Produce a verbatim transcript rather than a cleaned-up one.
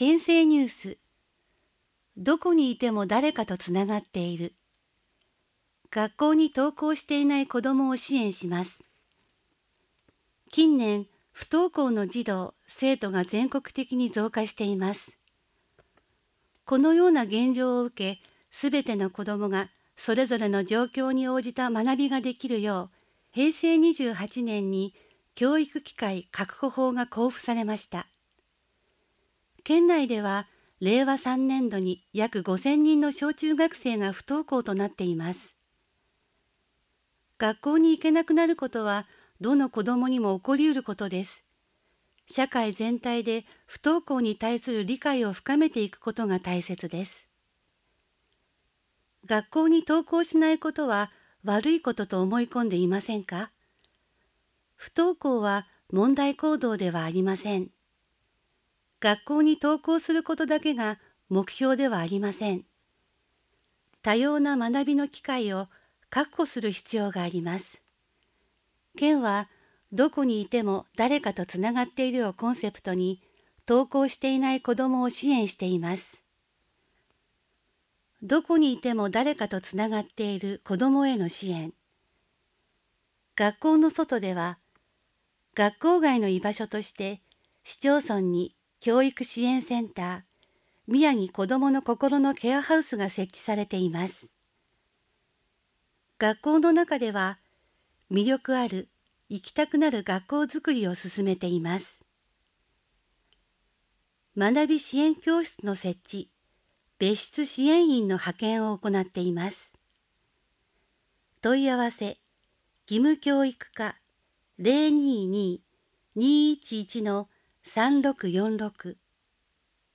県政ニュース。どこにいても誰かとつながっている。学校に登校していない子どもを支援します。近年、不登校の児童・生徒が全国的に増加しています。このような現状を受け、すべての子どもがそれぞれの状況に応じた学びができるよう、へいせいにじゅうはちねんに教育機会確保法が公布されました。県内では、れいわさんねんどに約ごせんにんの小中学生が不登校となっています。学校に行けなくなることは、どの子どもにも起こりうることです。社会全体で不登校に対する理解を深めていくことが大切です。学校に登校しないことは悪いことと思い込んでいませんか？不登校は問題行動ではありません。学校に登校することだけが目標ではありません。多様な学びの機会を確保する必要があります。県は、どこにいても誰かとつながっているをコンセプトに、登校していない子どもを支援しています。どこにいても誰かとつながっている子どもへの支援。学校の外では、学校外の居場所として、市町村に教育支援センター、宮城子どもの心のケアハウスが設置されています。学校の中では、魅力ある、行きたくなる学校づくりを進めています。学び支援教室の設置、別室支援員の派遣を行っています。問い合わせ、義務教育課 ゼロにーにー にーいちいち のさんろくよんろく